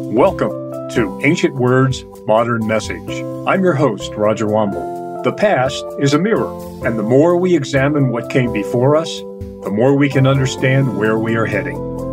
Welcome to Ancient Words, Modern Message. I'm your host, Roger Womble. The past is a mirror, and the more we examine what came before us, the more we can understand where we are heading.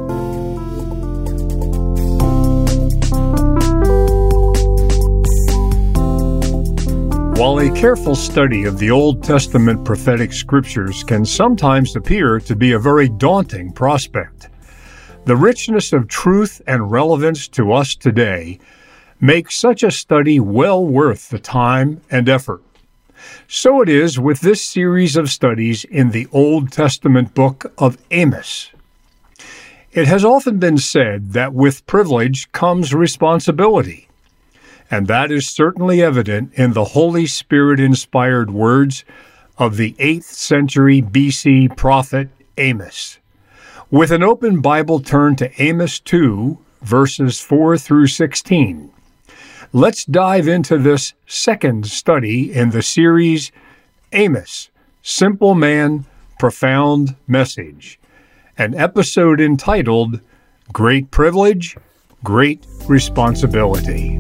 While a careful study of the Old Testament prophetic scriptures can sometimes appear to be a very daunting prospect, the richness of truth and relevance to us today makes such a study well worth the time and effort. So it is with this series of studies in the Old Testament book of Amos. It has often been said that with privilege comes responsibility, and that is certainly evident in the Holy Spirit-inspired words of the 8th century BC prophet Amos. With an open Bible, turn to Amos 2, verses 4 through 16. Let's dive into this second study in the series, Amos, Simple Man, Profound Message, an episode entitled, Great Privilege, Great Responsibility.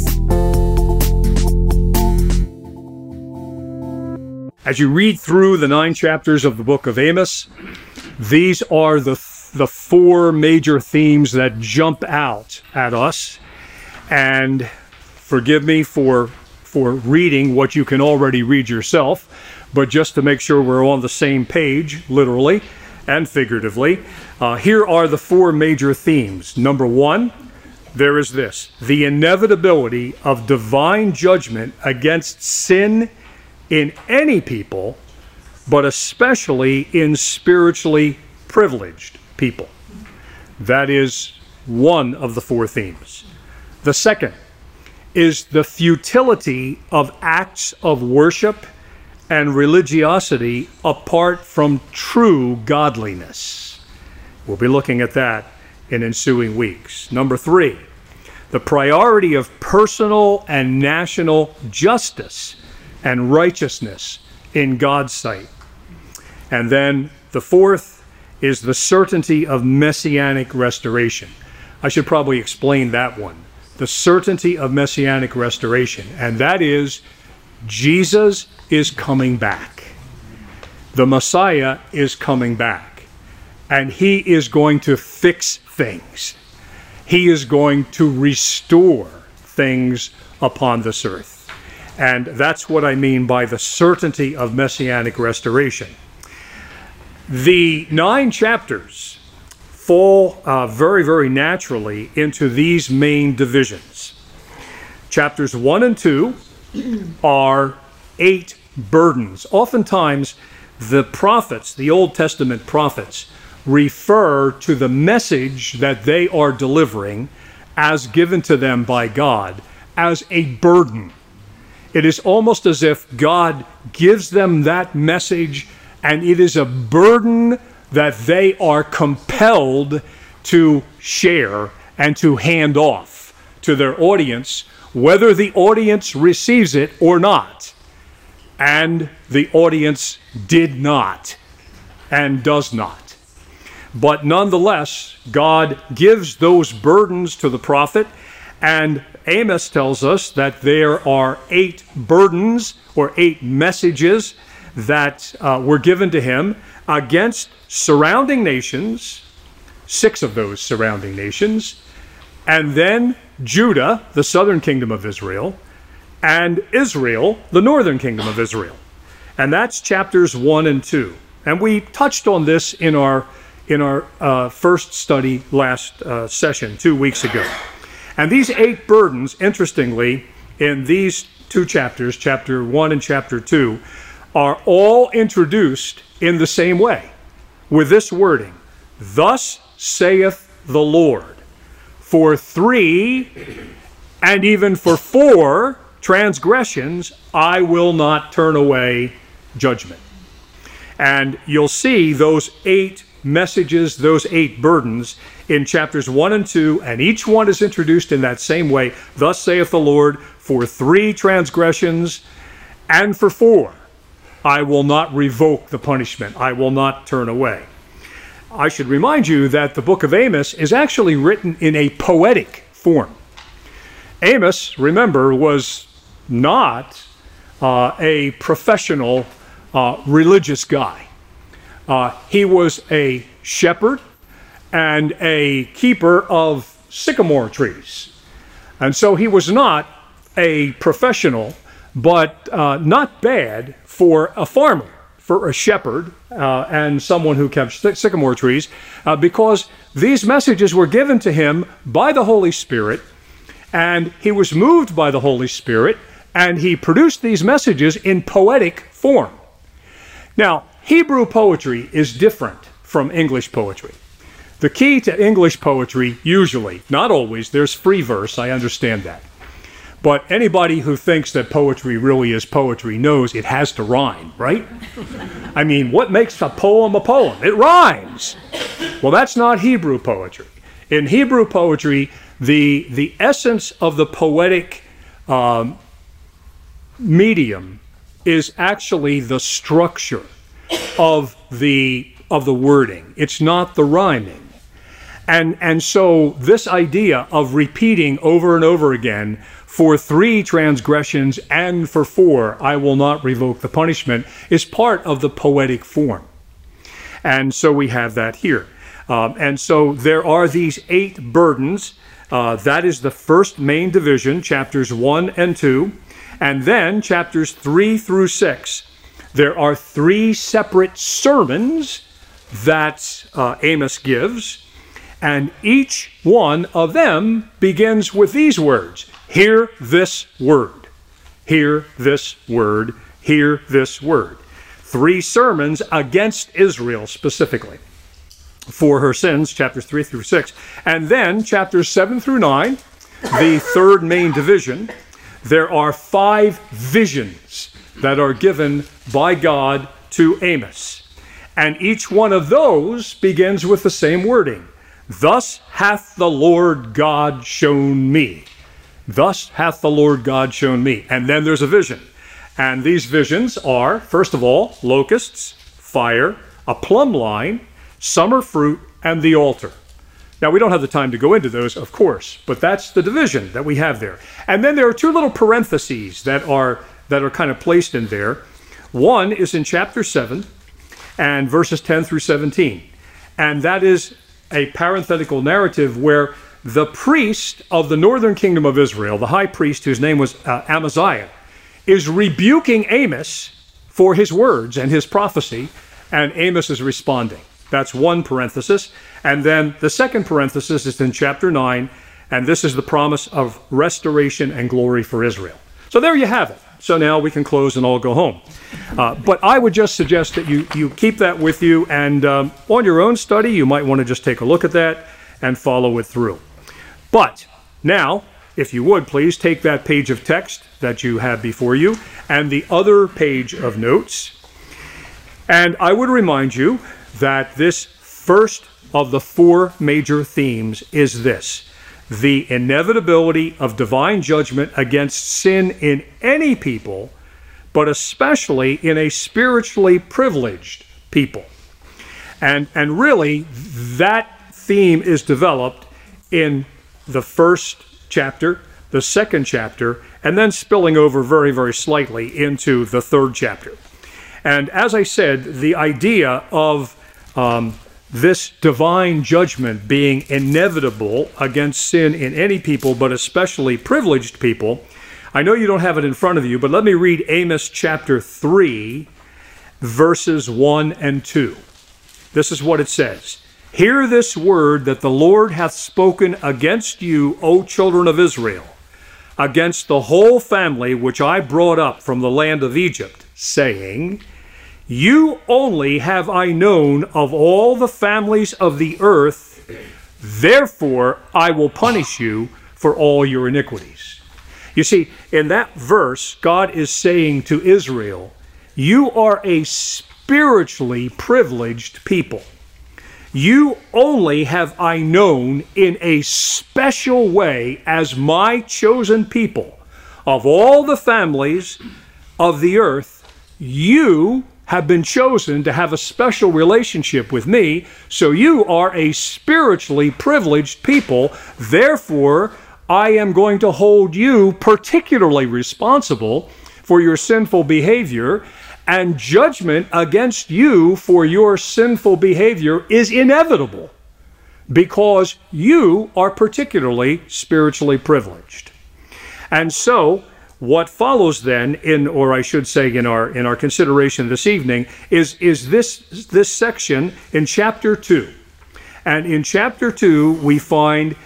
As you read through the 9 chapters of the book of Amos, these are the 4 major themes that jump out at us. And forgive me for reading what you can already read yourself, but just to make sure we're on the same page, literally and figuratively, here are the 4 major themes. Number 1, there is this: the inevitability of divine judgment against sin in any people, but especially in spiritually privileged people. That is one of the 4 themes. The second is the futility of acts of worship and religiosity apart from true godliness. We'll be looking at that in ensuing weeks. Number 3, the priority of personal and national justice and righteousness in God's sight. And then the 4th is the certainty of messianic restoration. I should probably explain that one. The certainty of messianic restoration, and that is Jesus is coming back. The Messiah is coming back, and he is going to fix things. He is going to restore things upon this earth. And that's what I mean by the certainty of messianic restoration. The 9 chapters fall very, very naturally into these main divisions. Chapters 1 and 2 are 8 burdens. Oftentimes, the prophets, the Old Testament prophets, refer to the message that they are delivering as given to them by God as a burden. It is almost as if God gives them that message, and it is a burden that they are compelled to share and to hand off to their audience, whether the audience receives it or not. And the audience did not and does not. But nonetheless, God gives those burdens to the prophet, and Amos tells us that there are 8 burdens or 8 messages that were given to him against surrounding nations, 6 of those surrounding nations, and then Judah, the southern kingdom of Israel, and Israel, the northern kingdom of Israel. And that's chapters 1 and 2. And we touched on this in our first study last session 2 weeks ago. And these 8 burdens, interestingly, in these 2 chapters, chapter 1 and chapter 2, are all introduced in the same way, with this wording: thus saith the Lord, for 3 and even for 4 transgressions I will not turn away judgment. And you'll see those 8 messages, those 8 burdens in chapters 1 and 2, and each one is introduced in that same way. Thus saith the Lord, for 3 transgressions, and for 4, I will not revoke the punishment. I will not turn away. I should remind you that the book of Amos is actually written in a poetic form. Amos, remember, was not a professional religious guy. He was a shepherd and a keeper of sycamore trees. And so he was not a professional, but not bad for a farmer, for a shepherd, and someone who kept sycamore trees, because these messages were given to him by the Holy Spirit, and he was moved by the Holy Spirit, and he produced these messages in poetic form. Now, Hebrew poetry is different from English poetry. The key to English poetry, usually, not always, there's free verse, I understand that. But anybody who thinks that poetry really is poetry knows it has to rhyme, right? I mean, what makes a poem a poem? It rhymes. Well, that's not Hebrew poetry. In Hebrew poetry, the essence of the poetic medium is actually the structure of the wording. It's not the rhyming. And so this idea of repeating over and over again, for 3 transgressions and for 4, I will not revoke the punishment, is part of the poetic form. And so we have that here. And so there are these 8 burdens. That is the first main division, chapters 1 and 2. And then chapters 3 through 6, there are 3 separate sermons that Amos gives. And each one of them begins with these words: hear this word, hear this word, hear this word. 3 sermons against Israel specifically for her sins, chapters 3 through 6. And then chapters 7 through 9, the third main division, there are 5 visions that are given by God to Amos. And each one of those begins with the same wording: thus hath the Lord God shown me. Thus hath the Lord God shown me. And then there's a vision. And these visions are, first of all, locusts, fire, a plumb line, summer fruit, and the altar. Now, we don't have the time to go into those, of course, but that's the division that we have there. And then there are 2 little parentheses that are kind of placed in there. One is in chapter 7 and verses 10 through 17. And that is a parenthetical narrative where the priest of the northern kingdom of Israel, the high priest whose name was Amaziah, is rebuking Amos for his words and his prophecy, and Amos is responding. That's one parenthesis. And then the second parenthesis is in chapter 9, and this is the promise of restoration and glory for Israel. So there you have it. So now we can close and all go home. But I would just suggest that you keep that with you, and on your own study, you might want to just take a look at that and follow it through. But now, if you would, please take that page of text that you have before you and the other page of notes. And I would remind you that this first of the 4 major themes is this: the inevitability of divine judgment against sin in any people, but especially in a spiritually privileged people. And really, that theme is developed in the first chapter, the second chapter, and then spilling over very, very slightly into the third chapter. And as I said, the idea of this divine judgment being inevitable against sin in any people, but especially privileged people. I know you don't have it in front of you, but let me read Amos chapter 3, verses 1 and 2. This is what it says: hear this word that the Lord hath spoken against you, O children of Israel, against the whole family which I brought up from the land of Egypt, saying, you only have I known of all the families of the earth, therefore I will punish you for all your iniquities. You see, in that verse, God is saying to Israel, you are a spiritually privileged people. You only have I known in a special way as my chosen people. Of all the families of the earth, you have been chosen to have a special relationship with me, so you are a spiritually privileged people. Therefore, I am going to hold you particularly responsible for your sinful behavior, and judgment against you for your sinful behavior is inevitable because you are particularly spiritually privileged. And so what follows then, or I should say in our consideration this evening, is this section in chapter 2. And in chapter 2, we find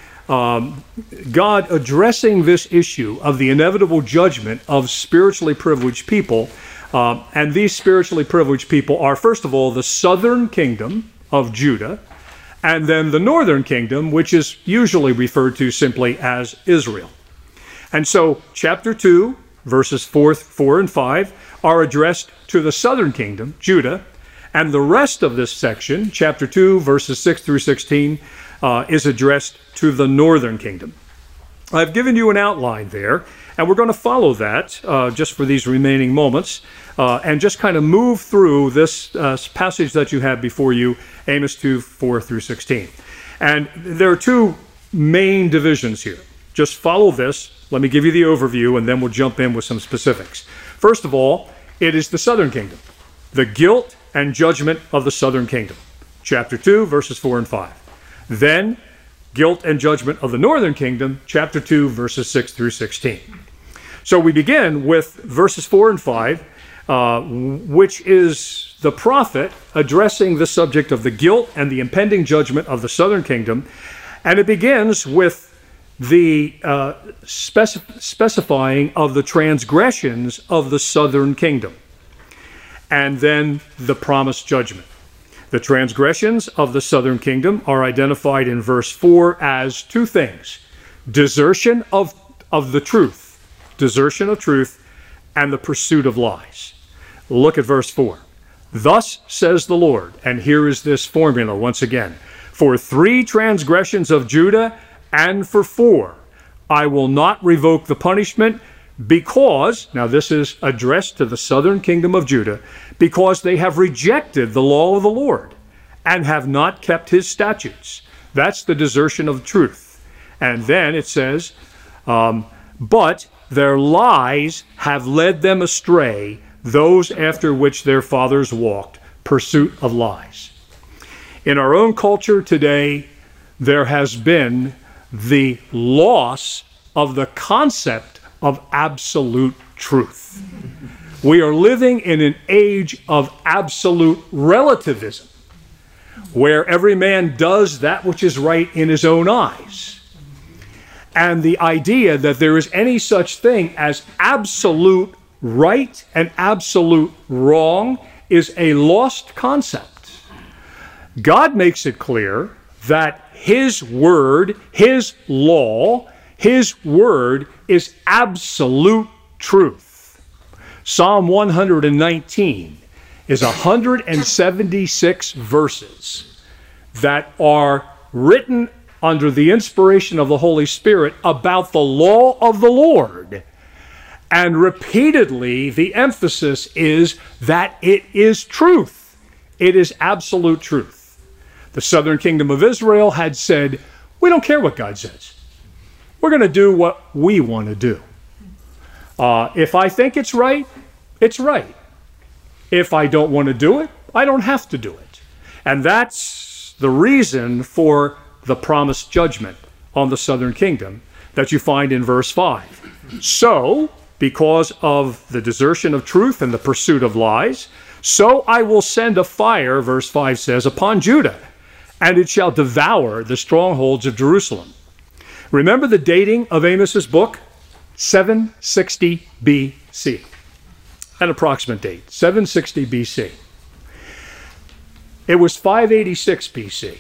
God addressing this issue of the inevitable judgment of spiritually privileged people. And these spiritually privileged people are, first of all, the southern kingdom of Judah, and then the northern kingdom, which is usually referred to simply as Israel. And so chapter 2, verses 4 and 5, are addressed to the southern kingdom, Judah, and the rest of this section, chapter 2, verses 6 through 16, is addressed to the northern kingdom. I've given you an outline there, and we're going to follow that just for these remaining moments and just kind of move through this passage that you have before you, Amos 2, 4 through 16. And there are two main divisions here. Just follow this. Let me give you the overview, and then we'll jump in with some specifics. First of all, it is the southern kingdom, the guilt and judgment of the southern kingdom. Chapter 2, verses 4 and 5. Then, guilt and judgment of the northern kingdom, chapter 2, verses 6 through 16. So we begin with verses 4 and 5, which is the prophet addressing the subject of the guilt and the impending judgment of the southern kingdom. And it begins with the specifying of the transgressions of the southern kingdom, and then the promised judgment. The transgressions of the southern kingdom are identified in verse 4 as two things: desertion of the truth, desertion of truth, and the pursuit of lies. Look at verse 4. Thus says the Lord, and here is this formula once again: for 3 transgressions of Judah, and for 4, I will not revoke the punishment, because, now this is addressed to the southern kingdom of Judah, because they have rejected the law of the Lord and have not kept his statutes. That's the desertion of truth. And then it says, but their lies have led them astray, those after which their fathers walked, pursuit of lies. In our own culture today, there has been the loss of the concept of absolute truth. We are living in an age of absolute relativism, where every man does that which is right in his own eyes. And the idea that there is any such thing as absolute right and absolute wrong is a lost concept. God makes it clear that his word, his law, his word is absolute truth. Psalm 119 is 176 verses that are written under the inspiration of the Holy Spirit about the law of the Lord. And repeatedly, the emphasis is that it is truth. It is absolute truth. The southern kingdom of Israel had said, we don't care what God says. We're going to do what we want to do. If I think it's right, it's right. If I don't want to do it, I don't have to do it. And that's the reason for the promised judgment on the southern kingdom that you find in verse 5. So, because of the desertion of truth and the pursuit of lies, so I will send a fire, verse 5 says, upon Judah, and it shall devour the strongholds of Jerusalem. Remember the dating of Amos's book? 760 BC. An approximate date, 760 BC. It was 586 BC,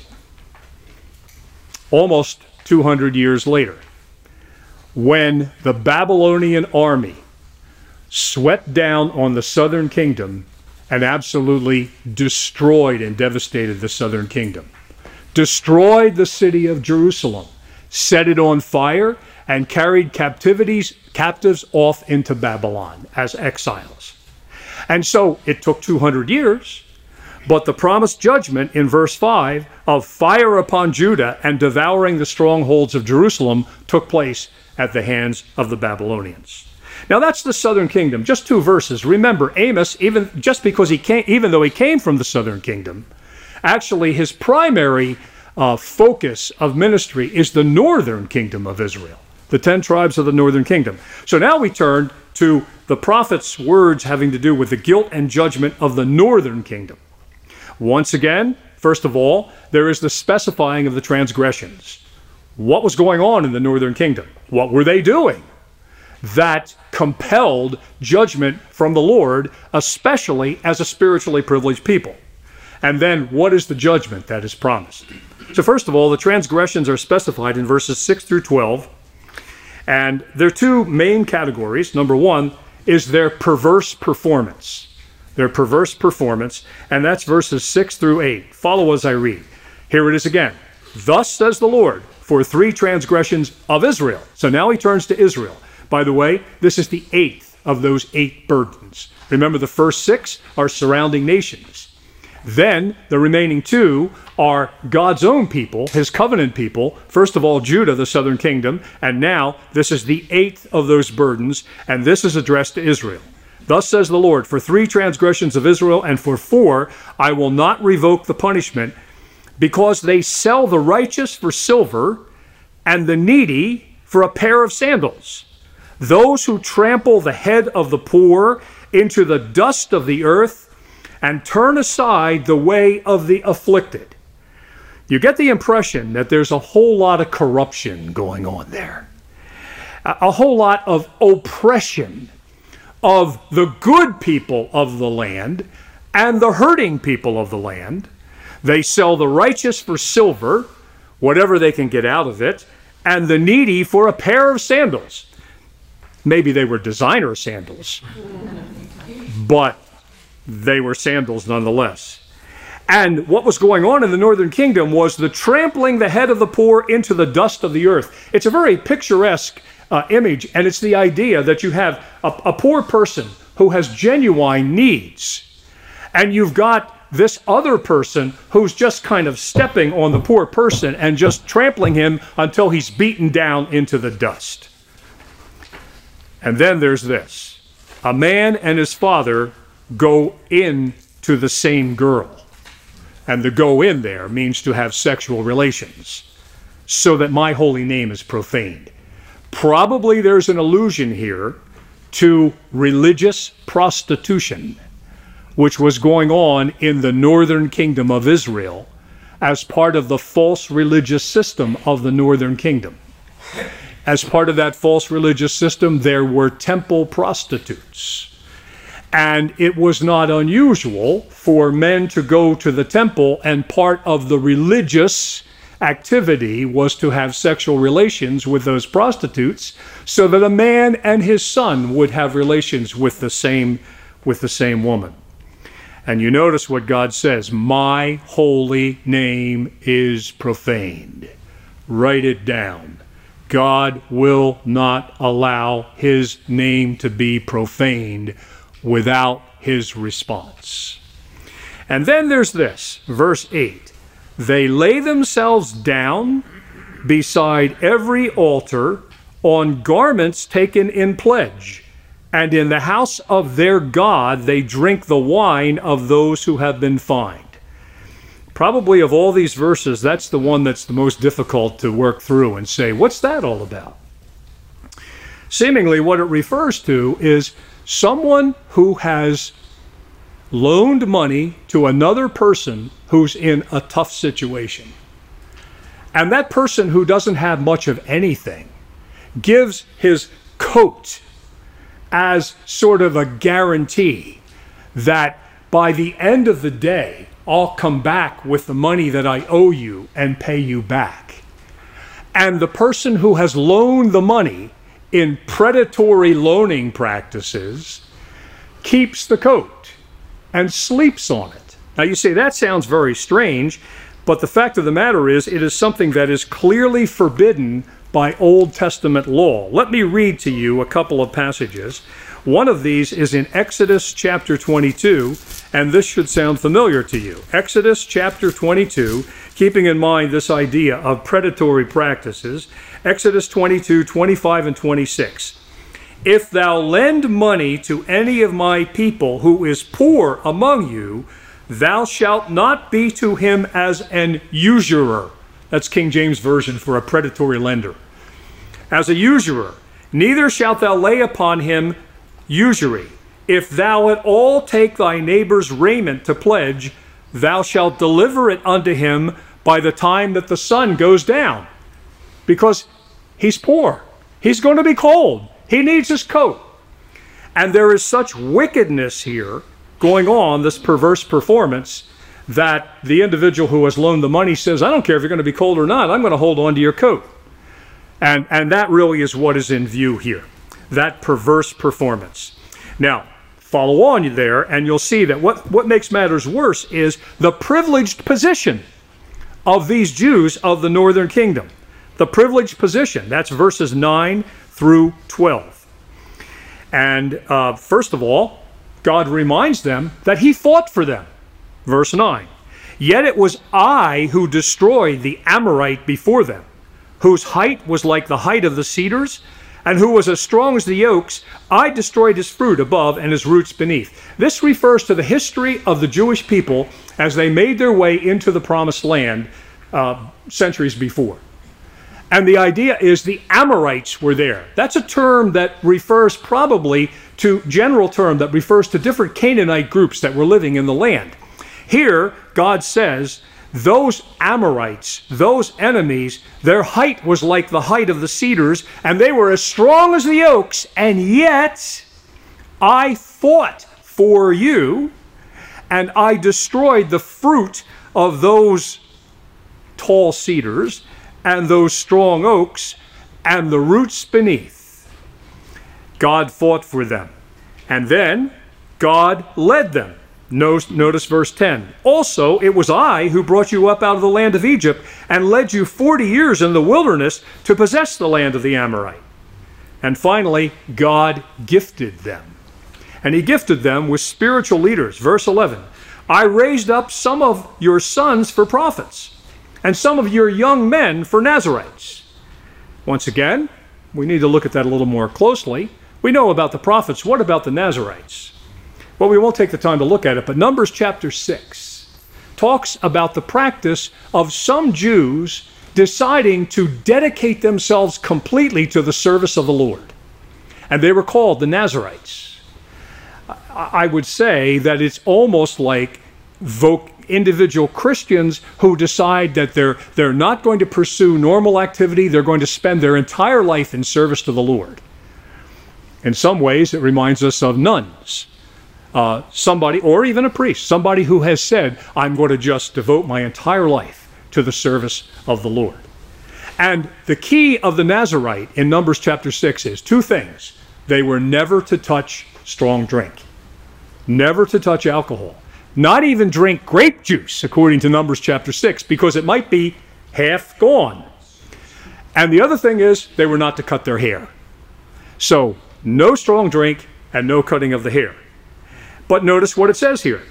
almost 200 years later, when the Babylonian army swept down on the southern kingdom and absolutely destroyed and devastated the southern kingdom. Destroyed the city of Jerusalem, set it on fire, and carried captives off into Babylon as exiles. And so it took 200 years, But the promised judgment in verse 5 of fire upon Judah and devouring the strongholds of Jerusalem took place at the hands of the Babylonians. Now that's the southern kingdom. Just 2 verses. Remember, Amos, even though he came from the southern kingdom, actually his primary focus of ministry is the northern kingdom of Israel, the 10 tribes of the northern kingdom. So now we turn to the prophet's words having to do with the guilt and judgment of the northern kingdom. Once again, first of all, there is the specifying of the transgressions. What was going on in the northern kingdom? What were they doing that compelled judgment from the Lord, especially as a spiritually privileged people? And then what is the judgment that is promised? So first of all, the transgressions are specified in verses 6 through 12. And there are 2 main categories. Number 1 is their perverse performance. Their perverse performance. And that's verses 6 through 8. Follow as I read. Here it is again. Thus says the Lord, for 3 transgressions of Israel. So now he turns to Israel. By the way, this is the 8th of those 8 burdens. Remember, the first 6 are surrounding nations. Then the remaining 2 are God's own people, his covenant people. First of all, Judah, the southern kingdom. And now this is the 8th of those burdens. And this is addressed to Israel. Thus says the Lord, for 3 transgressions of Israel and for 4, I will not revoke the punishment, because they sell the righteous for silver and the needy for a pair of sandals. Those who trample the head of the poor into the dust of the earth and turn aside the way of the afflicted. You get the impression that there's a whole lot of corruption going on there. A whole lot of oppression of the good people of the land and the hurting people of the land. They sell the righteous for silver, whatever they can get out of it, and the needy for a pair of sandals. Maybe they were designer sandals, but they were sandals nonetheless. And what was going on in the northern kingdom was the trampling the head of the poor into the dust of the earth. It's a very picturesque image, and it's the idea that you have a poor person who has genuine needs, and you've got this other person who's just kind of stepping on the poor person and just trampling him until he's beaten down into the dust. And then there's this. A man and his father go in to the same girl. And the go in there means to have sexual relations, so that my holy name is profaned. Probably there's an allusion here to religious prostitution, which was going on in the northern kingdom of Israel as part of the false religious system of the northern kingdom. As part of that false religious system, there were temple prostitutes. And it was not unusual for men to go to the temple, and part of the religious activity was to have sexual relations with those prostitutes, so that a man and his son would have relations with the same woman. And you notice what God says, my holy name is profaned. Write it down. God will not allow his name to be profaned without his response. And then there's this, verse 8. They lay themselves down beside every altar on garments taken in pledge, and in the house of their God they drink the wine of those who have been fined. Probably of all these verses, that's the one that's the most difficult to work through and say, what's that all about? Seemingly what it refers to is someone who has loaned money to another person who's in a tough situation. And that person who doesn't have much of anything gives his coat as sort of a guarantee that by the end of the day, I'll come back with the money that I owe you and pay you back. And the person who has loaned the money in predatory loaning practices keeps the coat and sleeps on it. Now you say, that sounds very strange, but the fact of the matter is, it is something that is clearly forbidden by Old Testament law. Let me read to you a couple of passages. One of these is in Exodus chapter 22, and this should sound familiar to you. Exodus chapter 22, keeping in mind this idea of predatory practices. Exodus 22, 25 and 26. If thou lend money to any of my people who is poor among you, thou shalt not be to him as an usurer. That's King James Version for a predatory lender. As a usurer, neither shalt thou lay upon him usury. If thou at all take thy neighbor's raiment to pledge, thou shalt deliver it unto him by the time that the sun goes down. Because he's poor. He's going to be cold. He needs his coat. And there is such wickedness here going on, this perverse performance, that the individual who has loaned the money says, I don't care if you're going to be cold or not, I'm going to hold on to your coat. And that really is what is in view here, that perverse performance. Now, follow on there, and you'll see that what makes matters worse is the privileged position of these Jews of the northern kingdom. The privileged position, that's verses 9 through 12. And first of all, God reminds them that he fought for them. Verse 9, yet it was I who destroyed the Amorite before them, whose height was like the height of the cedars, and who was as strong as the oaks. I destroyed his fruit above and his roots beneath. This refers to the history of the Jewish people as they made their way into the promised land centuries before. And the idea is the Amorites were there. That's a term that refers probably to, general term that refers to different Canaanite groups that were living in the land. Here, God says, those Amorites, those enemies, their height was like the height of the cedars, and they were as strong as the oaks, and yet I fought for you, and I destroyed the fruit of those tall cedars, and those strong oaks, and the roots beneath. God fought for them. And then God led them. Notice verse 10. Also, it was I who brought you up out of the land of Egypt and led you 40 years in the wilderness to possess the land of the Amorite. And finally, God gifted them. And he gifted them with spiritual leaders. Verse 11. I raised up some of your sons for prophets, and some of your young men for Nazarites. Once again, we need to look at that a little more closely. We know about the prophets. What about the Nazarites? Well, we won't take the time to look at it, but Numbers chapter 6 talks about the practice of some Jews deciding to dedicate themselves completely to the service of the Lord. And they were called the Nazarites. I would say that it's almost like individual Christians who decide that they're not going to pursue normal activity. They're going to spend their entire life in service to the Lord. In some ways, it reminds us of nuns. Somebody, or even a priest, somebody who has said, I'm going to just devote my entire life to the service of the Lord. And the key of the Nazarite in Numbers chapter 6 is two things. They were never to touch strong drink, never to touch alcohol, not even drink grape juice, according to Numbers chapter 6, because it might be half gone. And the other thing is, they were not to cut their hair. So, no strong drink and no cutting of the hair. But notice what it says here.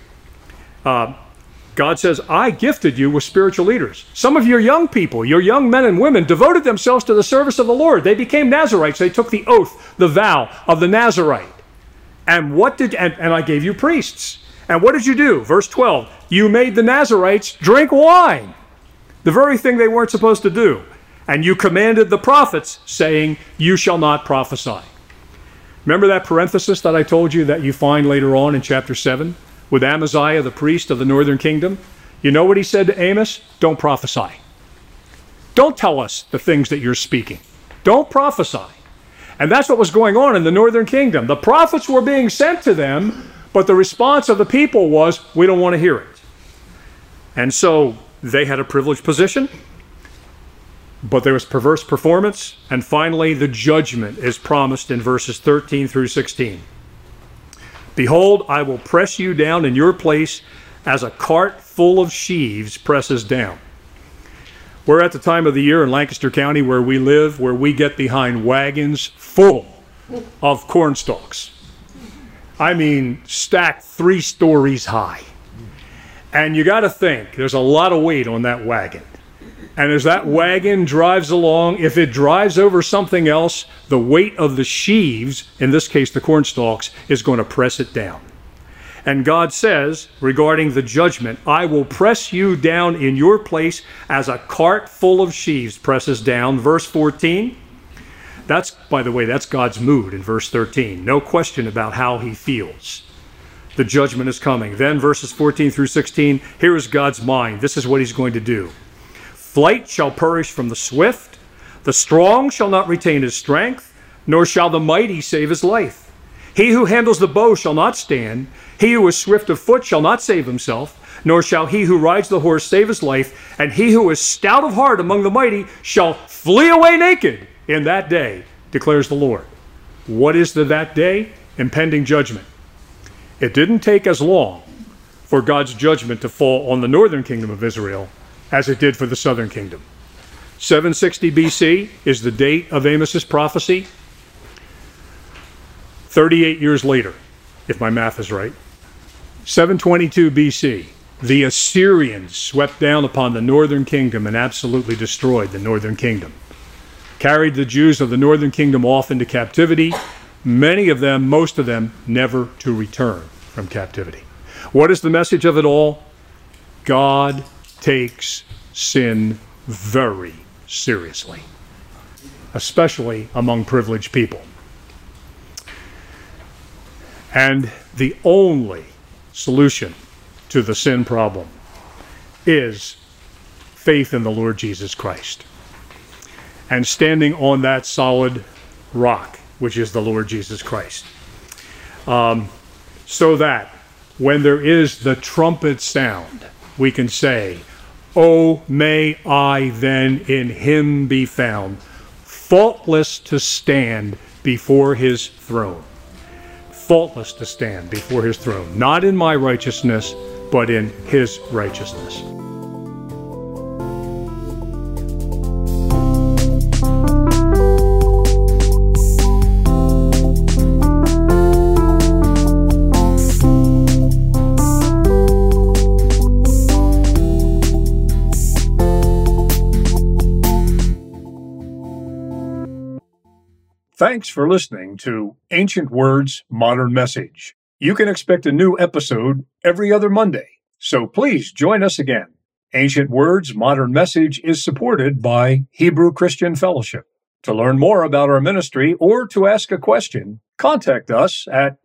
God says, I gifted you with spiritual leaders. Some of your young people, your young men and women, devoted themselves to the service of the Lord. They became Nazarites. They took the oath, the vow of the Nazarite. And and I gave you priests. And what did you do? Verse 12, you made the Nazarites drink wine, the very thing they weren't supposed to do. And you commanded the prophets, saying, you shall not prophesy. Remember that parenthesis that I told you that you find later on in chapter 7 with Amaziah, the priest of the northern kingdom? You know what he said to Amos? Don't prophesy. Don't tell us the things that you're speaking. Don't prophesy. And that's what was going on in the northern kingdom. The prophets were being sent to them, but the response of the people was, we don't want to hear it. And so they had a privileged position, but there was perverse performance, and finally the judgment is promised in verses 13 through 16. Behold, I will press you down in your place as a cart full of sheaves presses down. We're at the time of the year in Lancaster County where we live, where we get behind wagons full of corn stalks. I mean, stacked 3 stories high. And you got to think, there's a lot of weight on that wagon. And as that wagon drives along, if it drives over something else, the weight of the sheaves, in this case the corn stalks, is going to press it down. And God says, regarding the judgment, I will press you down in your place as a cart full of sheaves presses down. Verse 14. That's, by the way, that's God's mood in verse 13. No question about how he feels. The judgment is coming. Then verses 14 through 16, here is God's mind. This is what he's going to do. Flight shall perish from the swift. The strong shall not retain his strength, nor shall the mighty save his life. He who handles the bow shall not stand. He who is swift of foot shall not save himself, nor shall he who rides the horse save his life. And he who is stout of heart among the mighty shall flee away naked in that day, declares the Lord. What is that day? Impending judgment. It didn't take as long for God's judgment to fall on the northern kingdom of Israel as it did for the southern kingdom. 760 BC is the date of Amos's prophecy. 38 years later, if my math is right. 722 BC, the Assyrians swept down upon the northern kingdom and absolutely destroyed the northern kingdom. Carried the Jews of the northern kingdom off into captivity, many of them, most of them, never to return from captivity. What is the message of it all? God takes sin very seriously, especially among privileged people. And the only solution to the sin problem is faith in the Lord Jesus Christ and standing on that solid rock, which is the Lord Jesus Christ. So that when there is the trumpet sound, we can say, "Oh, may I then in him be found, faultless to stand before his throne." Faultless to stand before his throne, not in my righteousness, but in his righteousness. Thanks for listening to Ancient Words, Modern Message. You can expect a new episode every other Monday, so please join us again. Ancient Words, Modern Message is supported by Hebrew Christian Fellowship. To learn more about our ministry or to ask a question, contact us at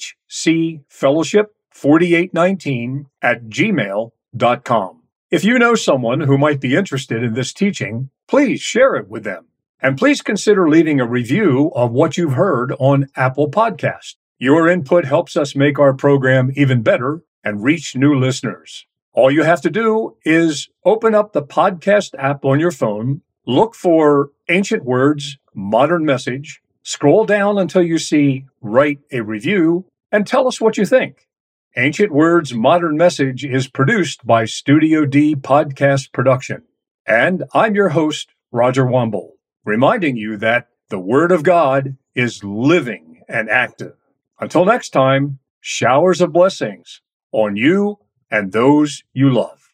hcfellowship4819@gmail.com. If you know someone who might be interested in this teaching, please share it with them. And please consider leaving a review of what you've heard on Apple Podcasts. Your input helps us make our program even better and reach new listeners. All you have to do is open up the podcast app on your phone, look for Ancient Words, Modern Message, scroll down until you see Write a Review, and tell us what you think. Ancient Words, Modern Message is produced by Studio D Podcast Production. And I'm your host, Roger Wamble, reminding you that the Word of God is living and active. Until next time, showers of blessings on you and those you love.